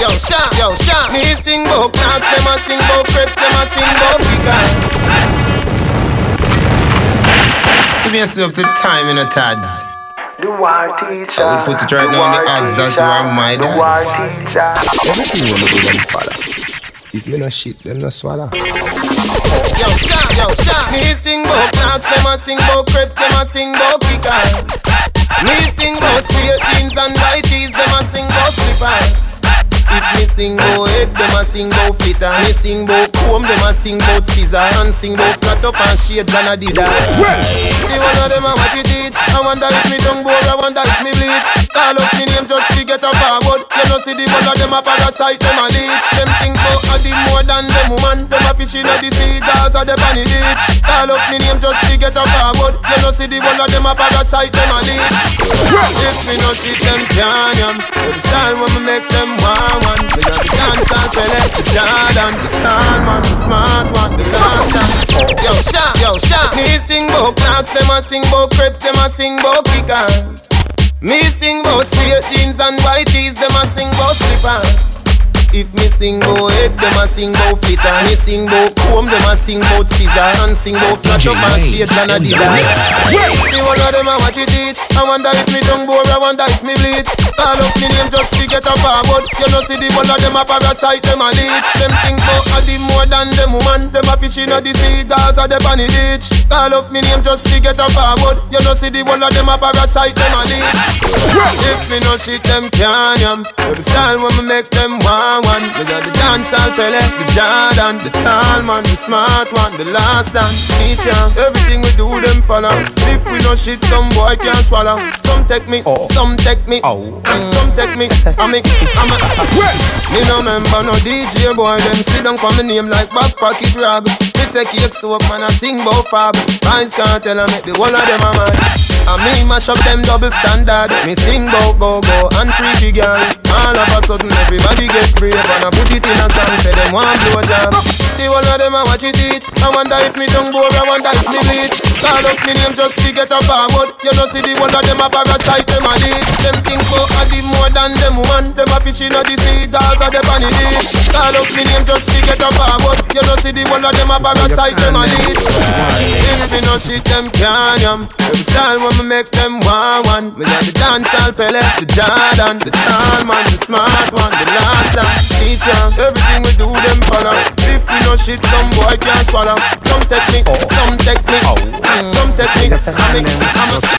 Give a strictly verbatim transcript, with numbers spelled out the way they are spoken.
Yo, Sean, yo, Sean. Me sing bout clocks, them a sing bout crepe, them a sing bout picker. See me up to the time in a tads. The war teacher. I will put it right now on the odds that you are my dads. The war teacher. Everything will be them follow. If me no shit, them no swallow. Yo, Sean, yo, Sean. Me sing bout clocks, them a sing bout crepe, them a sing bout picker. Me sing bout straight jeans and white tees, them a sing bout slippers. If me sing bout head, them a sing bout flitter. Me sing bout comb, them a sing bout scissor. And sing bout flat up and shades and a dida. The one of them a watch it teach. I wonder if me tongue bore, I wonder if me bleach. Call up me name just to get a forward. You know see the one of them a parasite, them a leech. Them think bout a the more than them woman. Them a fish in a the sea, cause a the bunny ditch. Call up me name just to get a forward. You know see the one of them a parasite, them a leech. If me no shit, them can't yam. The style when me make them want one. Me got the dance and select the Jordan, the tall man, the smart one, the last one. Yo, Sean, yo, Sean. Me sing bout clocks, them a sing bout crepe, them a sing bout pickers. Me sing bout straight jeans and white tees, them a sing bout slippers. If me sing bout head, them a sing bout flitter. Me sing bout comb, them a sing bout scissor. And sing bout flat up and shades and a dida. The one of them a watch it teach. I wonder if me tongue bore, I wonder if me bleach. Call up me name just to get a forward. You know see the one of them a parasite, them a leech. Them think bout a the more than them woman. Them a fish in a the sea, cause a the bunny ditch. Call up me name just to get a forward. You know see the one of them a parasite, them a leech. If me no shit, them can't yam. The style when me make them want one. We got the dancehall Pele, the Jordan, the tall man, the smart one, the last dance teacher. Everything we do, them follow. If we no shit, some boy can't swallow. Some take me, oh. Some take me, oh. Mm. Some take me, I me, I'm a. Me no member, no D J boy. Them sit down for me name like back pocket rag. Me say cake soap, man, I sing bout fab. Boys can't tell I make the whole of them a mad. And me mash up them double standard. Me sing bout go go and freaky girl. All of a sudden everybody get brave and I put it in a song, say them want blow job. The one of them a watch it teach. I wonder if me tongue bore, I wonder if me bleach. Call up me name just to get a forward. You know see the one of them a parasite, them a leech. Them think bout a the more than them woman. Them a fish in a the sea, cause a the bunny ditch. Call up me name just to get a forward. You know see the one of them a parasite, them a leech. If me no shit, them can't yam. Every style when me make them want one. Me got the dancehall Pele, the Jordan, the tall man, the smart one, the last dance teacher. Everything we do, them follow. If we no shit, some boy can't swallow. Some take me, some take me, mm. Some take me, I'm a, I'm a.